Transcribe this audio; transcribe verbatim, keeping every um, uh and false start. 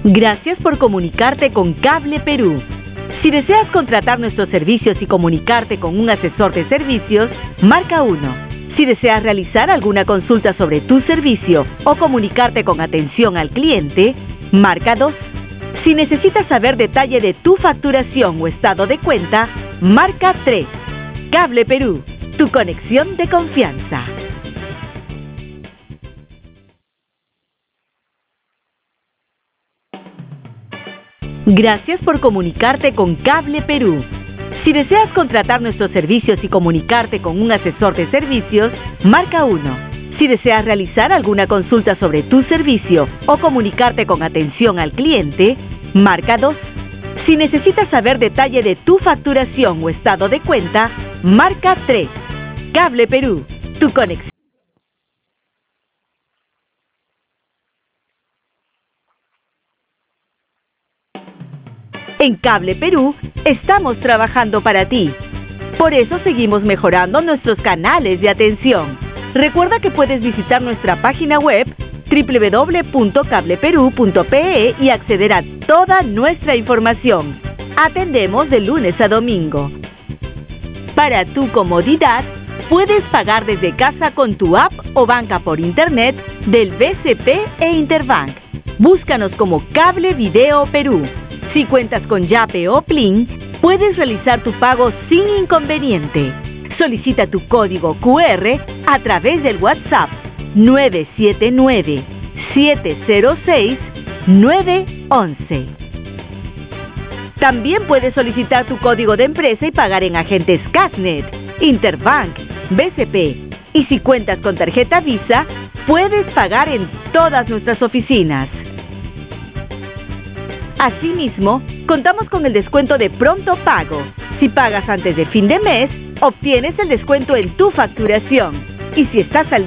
Gracias por comunicarte con Cable Perú. Si deseas contratar nuestros servicios y comunicarte con un asesor de servicios, marca uno. Si deseas realizar alguna consulta sobre tu servicio o comunicarte con atención al cliente, marca dos. Si necesitas saber detalle de tu facturación o estado de cuenta, marca tres. Cable Perú, tu conexión de confianza. Gracias por comunicarte con Cable Perú. Si deseas contratar nuestros servicios y comunicarte con un asesor de servicios, marca uno. Si deseas realizar alguna consulta sobre tu servicio o comunicarte con atención al cliente, marca dos. Si necesitas saber detalle de tu facturación o estado de cuenta, marca tres. Cable Perú, tu conexión. En Cable Perú estamos trabajando para ti. Por eso seguimos mejorando nuestros canales de atención. Recuerda que puedes visitar nuestra página web doble u doble u doble u punto cable perú punto pe e y acceder a toda nuestra información. Atendemos de lunes a domingo. Para tu comodidad, puedes pagar desde casa con tu app o banca por internet del B C P e Interbank. Búscanos como Cable Video Perú. Si cuentas con Yape o Plin, puedes realizar tu pago sin inconveniente. Solicita tu código cu erre a través del WhatsApp nueve siete nueve, siete cero seis, nueve once. También puedes solicitar tu código de empresa y pagar en agentes Casnet, Interbank, B C P. Y si cuentas con tarjeta Visa, puedes pagar en todas nuestras oficinas. Asimismo, contamos con el descuento de pronto pago. Si pagas antes de fin de mes, obtienes el descuento en tu facturación. Y si estás al